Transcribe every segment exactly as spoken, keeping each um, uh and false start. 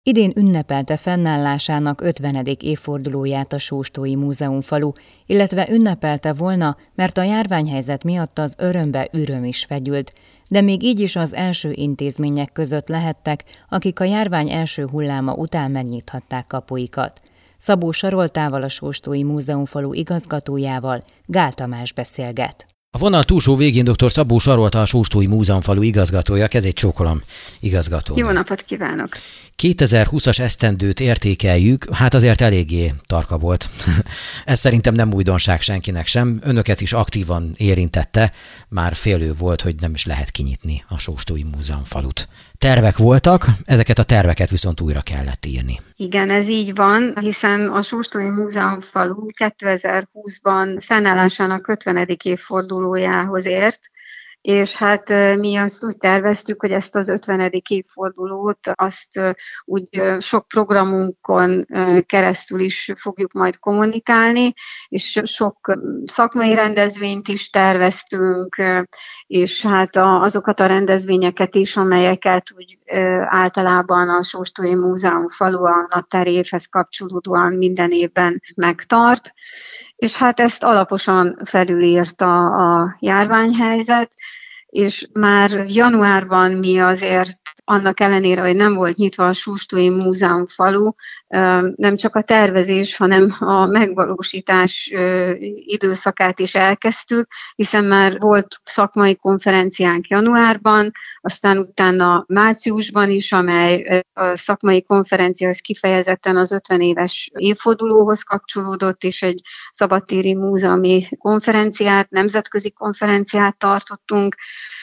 Idén ünnepelte fennállásának ötvenedik évfordulóját a Sóstói Múzeumfalu, illetve ünnepelte volna, mert a járványhelyzet miatt az örömbe üröm is fegyült, de még így is az első intézmények között lehettek, akik a járvány első hulláma után megnyithatták kapuikat. Szabó Saroltával, a Sóstói Múzeumfalu igazgatójával Gál Tamás beszélget. A vonal túlsó végén dr. Szabó Sarolta, a Sóstói Múzeumfalu igazgatója. Kezét csókolom, igazgató. Jó napot kívánok! kétezer-húszas esztendőt értékeljük, hát azért eléggé tarka volt. Ez szerintem nem újdonság senkinek sem. Önöket is aktívan érintette, már fél év volt, hogy nem is lehet kinyitni a Sóstói Múzeumfalut. Tervek voltak, ezeket a terveket viszont újra kellett írni. Igen, ez így van, hiszen a Sóstói Múzeumfalu kétezer-húszban fennállásának ötvenedik évfordulójához ért, és hát mi azt úgy terveztük, hogy ezt az ötvenedik évfordulót azt úgy sok programunkon keresztül is fogjuk majd kommunikálni, és sok szakmai rendezvényt is terveztünk, és hát azokat a rendezvényeket is, amelyeket úgy általában a Sóstói Múzeumfalu a naptári évhez kapcsolódóan minden évben megtart. És hát ezt alaposan felülírta a járványhelyzet, és már januárban mi azért annak ellenére, hogy nem volt nyitva a Sóstói Múzeumfalu, nem csak a tervezés, hanem a megvalósítás időszakát is elkezdtük, hiszen már volt szakmai konferenciánk januárban, aztán utána márciusban is, amely a szakmai konferenciához kifejezetten az ötven éves évfordulóhoz kapcsolódott, és egy szabadtéri múzeumi konferenciát, nemzetközi konferenciát tartottunk,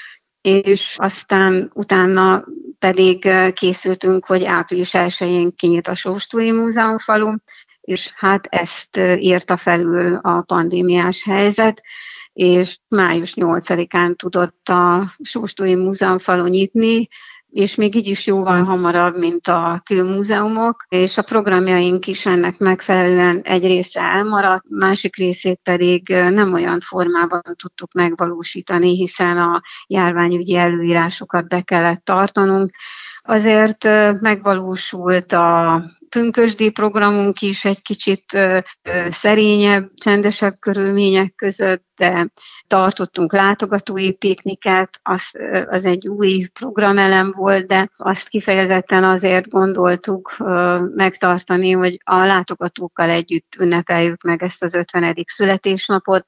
és aztán utána pedig készültünk, hogy április elsején kinyit a Sóstói Múzeumfalu, és hát ezt írta felül a pandémiás helyzet, és május nyolcadikán tudott a Sóstói Múzeumfalu nyitni, és még így is jóval hamarabb, mint a külmúzeumok, és a programjaink is ennek megfelelően egy része elmaradt, másik részét pedig nem olyan formában tudtuk megvalósítani, hiszen a járványügyi előírásokat be kellett tartanunk. Azért megvalósult a pünkösdi programunk is egy kicsit szerényebb, csendesebb körülmények között, de tartottunk látogatói pikniket, az, az egy új programelem volt, de azt kifejezetten azért gondoltuk megtartani, hogy a látogatókkal együtt ünnepeljük meg ezt az ötvenedik születésnapot,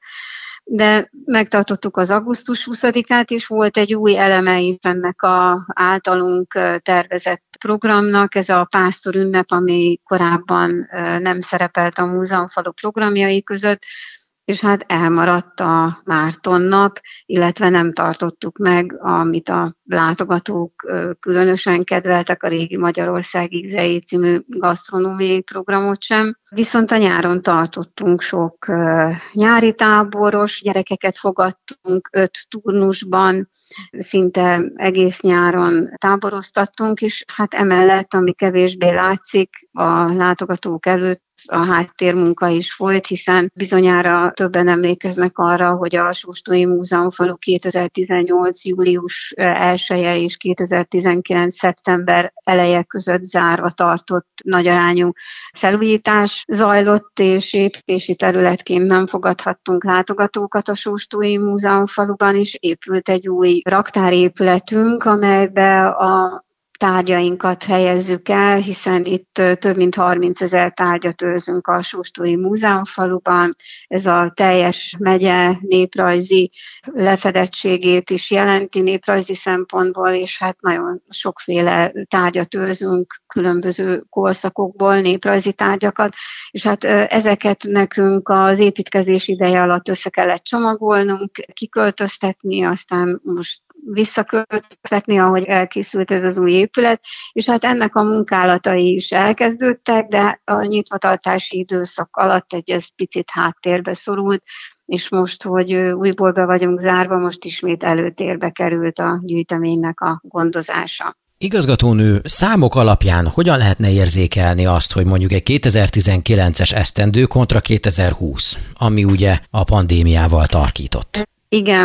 de megtartottuk az augusztus huszadikát is, volt egy új eleme is ennek az általunk tervezett programnak, ez a pásztor ünnep, ami korábban nem szerepelt a Múzeumfalu programjai között, és hát elmaradt a Mártonnap, illetve nem tartottuk meg, amit a látogatók különösen kedveltek, a Régi Magyarország ízei című gasztronómiai programot sem. Viszont a nyáron tartottunk sok nyári táboros, gyerekeket fogadtunk öt turnusban, szinte egész nyáron táboroztattunk, és hát emellett, ami kevésbé látszik a látogatók előtt, a háttérmunka is folyt, hiszen bizonyára többen emlékeznek arra, hogy a Sóstói Múzeumfalu kétezer-tizennyolc. július elseje és kétezer-tizenkilenc. szeptember eleje között zárva tartott nagyarányú felújítás zajlott, és építési területként nem fogadhattunk látogatókat a Sóstói Múzeumfaluban, és épült egy új raktárépületünk, amelybe a tárgyainkat helyezzük el, hiszen itt több mint harmincezer tárgyat őrzünk a Sóstói Múzeumfaluban. Ez a teljes megye néprajzi lefedettségét is jelenti néprajzi szempontból, és hát nagyon sokféle tárgyat őrzünk, különböző korszakokból néprajzi tárgyakat, és hát ezeket nekünk az építkezés ideje alatt össze kellett csomagolnunk, kiköltöztetni, aztán most visszaköltetni, ahogy elkészült ez az új épület, és hát ennek a munkálatai is elkezdődtek, de a nyitvatartási időszak alatt egy ez picit háttérbe szorult, és most, hogy újból be vagyunk zárva, most ismét előtérbe került a gyűjteménynek a gondozása. Igazgatónő, számok alapján hogyan lehetne érzékelni azt, hogy mondjuk egy kétezer-tizenkilences esztendő kontra kétezer-húsz, ami ugye a pandémiával tarkított? Igen.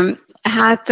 Hát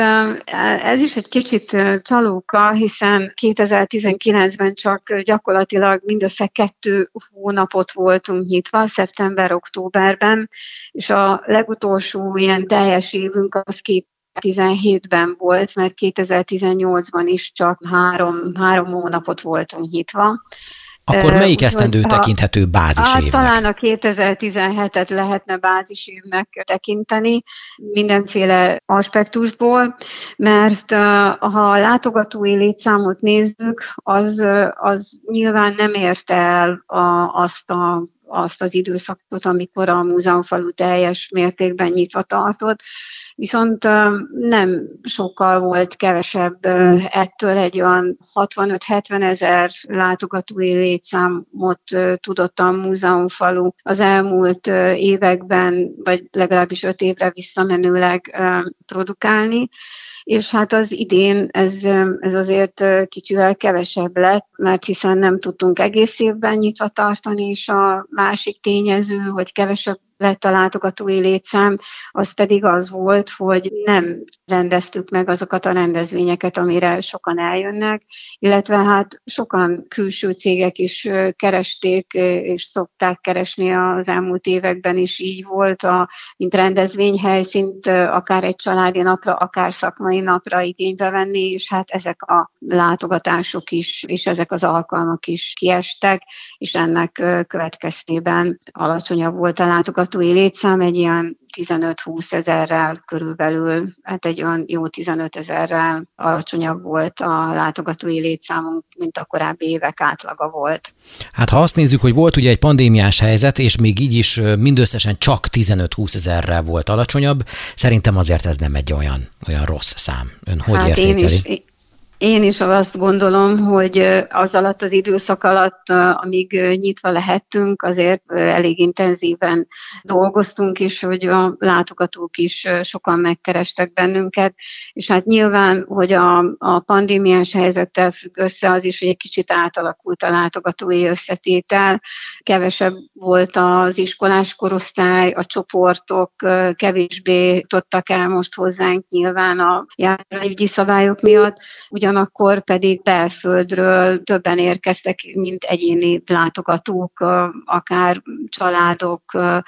ez is egy kicsit csalóka, hiszen kétezer-tizenkilencben csak gyakorlatilag mindössze kettő hónapot voltunk nyitva, szeptember-októberben, és a legutolsó ilyen teljes évünk az kétezer-tizenhétben volt, mert kétezer-tizennyolcban is csak három, három hónapot voltunk nyitva. Akkor melyik uh, esztendő tekinthető bázisévnek? Talán a kétezer-tizenhetet lehetne bázisévnek tekinteni mindenféle aspektusból, mert uh, ha a látogatói létszámot nézzük, az, uh, az nyilván nem érte el a, azt a azt az időszakot, amikor a múzeumfalu teljes mértékben nyitva tartott, viszont nem sokkal volt kevesebb ettől, egy olyan hatvanöt-hetven ezer látogatói létszámot tudott a múzeumfalu az elmúlt években, vagy legalábbis öt évre visszamenőleg produkálni, és hát az idén ez, ez azért kicsivel kevesebb lett, mert hiszen nem tudtunk egész évben nyitva tartani, és a másik tényező, hogy kevesebb lett a látogatói létszám, az pedig az volt, hogy nem rendeztük meg azokat a rendezvényeket, amire sokan eljönnek, illetve hát sokan külső cégek is keresték, és szokták keresni az elmúlt években is így volt, a, mint rendezvényhelyszínt akár egy családi napra, akár szakmai napra igénybe venni, és hát ezek a látogatások is, és ezek az alkalmak is kiestek, és ennek következtében alacsonyabb volt a látogatói létszám, egy ilyen tizenöt-húsz ezerrel körülbelül, hát egy olyan jó tizenöt ezerrel alacsonyabb volt a látogatói létszámunk, mint a korábbi évek átlaga volt. Hát ha azt nézzük, hogy volt ugye egy pandémiás helyzet, és még így is mindösszesen csak tizenöt-húsz ezerrel volt alacsonyabb, szerintem azért ez nem egy olyan, olyan rossz szám. Ön hogy hát értékeli? Én is, Én is azt gondolom, hogy az alatt az időszak alatt, amíg nyitva lehettünk, azért elég intenzíven dolgoztunk, és hogy a látogatók is sokan megkerestek bennünket, és hát nyilván, hogy a, a pandémiás helyzettel függ össze az is, hogy egy kicsit átalakult a látogatói összetétel, kevesebb volt az iskolás korosztály, a csoportok kevésbé tudtak el most hozzánk nyilván a járványügyi szabályok miatt, ugyanakkor pedig belföldről többen érkeztek, mint egyéni látogatók, akár családok,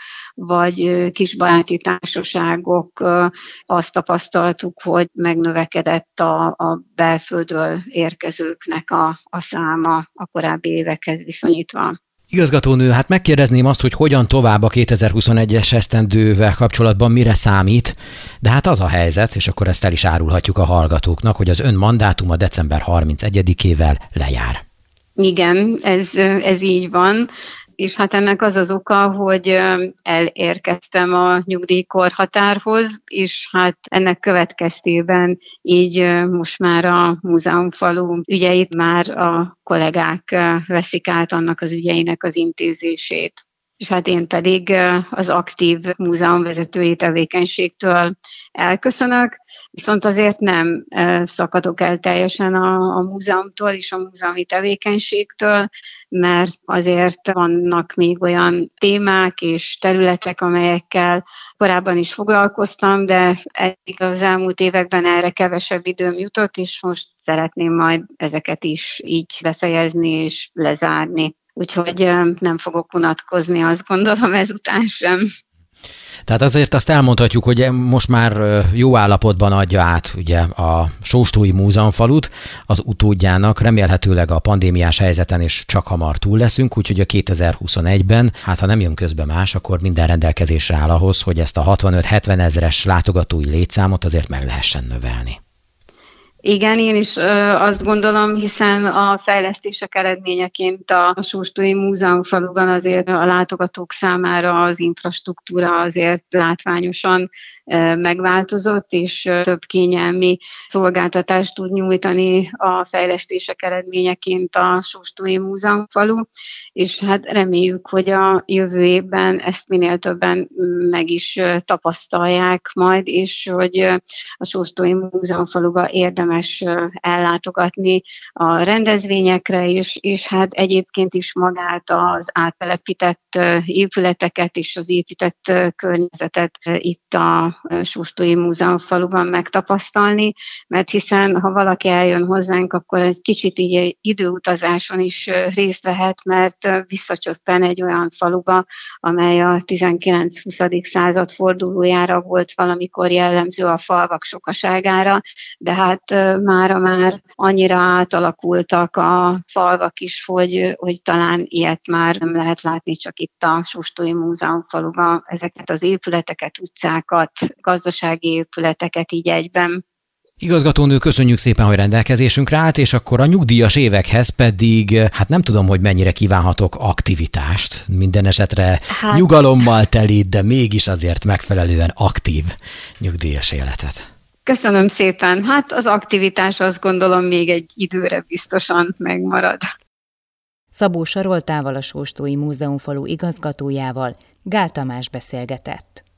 vagy kisbaráti társaságok. Azt tapasztaltuk, hogy megnövekedett a, a belföldről érkezőknek a, a száma a korábbi évekhez viszonyítva. Igazgatónő, hát megkérdezném azt, hogy hogyan tovább a kétezer-huszonegyes esztendővel kapcsolatban, mire számít, de hát az a helyzet, és akkor ezt el is árulhatjuk a hallgatóknak, hogy az ön mandátuma december harmincegyedikével lejár. Igen, ez, ez így van. És hát ennek az az oka, hogy elérkeztem a nyugdíjkorhatárhoz, és hát ennek következtében így most már a múzeumfalu ügyeit már a kollégák veszik át, annak az ügyeinek az intézését. És hát én pedig az aktív múzeumvezetői tevékenységtől elköszönök, viszont azért nem szakadok el teljesen a, a múzeumtól és a múzeumi tevékenységtől, mert azért vannak még olyan témák és területek, amelyekkel korábban is foglalkoztam, de eddig az elmúlt években erre kevesebb időm jutott, és most szeretném majd ezeket is így befejezni és lezárni. Úgyhogy nem fogok unatkozni, azt gondolom, ezután sem. Tehát azért azt elmondhatjuk, hogy most már jó állapotban adja át ugye a Sóstói Múzeumfalut az utódjának, remélhetőleg a pandémiás helyzeten is csak hamar túl leszünk, úgyhogy a kétezer-huszonegyben, hát ha nem jön közbe más, akkor minden rendelkezésre áll ahhoz, hogy ezt a hatvanöt-hetven ezeres látogatói létszámot azért meg lehessen növelni. Igen, én is ö, azt gondolom, hiszen a fejlesztések eredményeként a Sóstói Múzeumfaluban azért a látogatók számára az infrastruktúra azért látványosan ö, megváltozott, és ö, több kényelmi szolgáltatást tud nyújtani a fejlesztések eredményeként a Sóstói Múzeumfalu, és hát reméljük, hogy a jövő évben ezt minél többen meg is tapasztalják majd, és hogy a Sóstói Múzeumfaluba érdemes érdemes ellátogatni a rendezvényekre is, és hát egyébként is magát az áttelepített épületeket és az épített környezetet itt a Sóstói Múzeumfaluban megtapasztalni, mert hiszen ha valaki eljön hozzánk, akkor egy kicsit így időutazáson is részt vehet, mert visszacsöppen egy olyan faluba, amely a tizenkilenc-huszadik század fordulójára volt valamikor jellemző a falvak sokaságára, de hát mára már annyira átalakultak a falvak is, hogy, hogy talán ilyet már nem lehet látni csak itt a Sóstói Múzeumfaluban, ezeket az épületeket, utcákat, gazdasági épületeket így egyben. Igazgatónő, köszönjük szépen, hogy rendelkezésünkre állt, és akkor a nyugdíjas évekhez pedig, hát nem tudom, hogy mennyire kívánhatok aktivitást, minden esetre hát, nyugalommal telít, de mégis azért megfelelően aktív nyugdíjas életet. Köszönöm szépen. Hát az aktivitás, azt gondolom, még egy időre biztosan megmarad. Szabó Saroltával, a Sóstói Múzeumfalu igazgatójával Gál Tamás beszélgetett.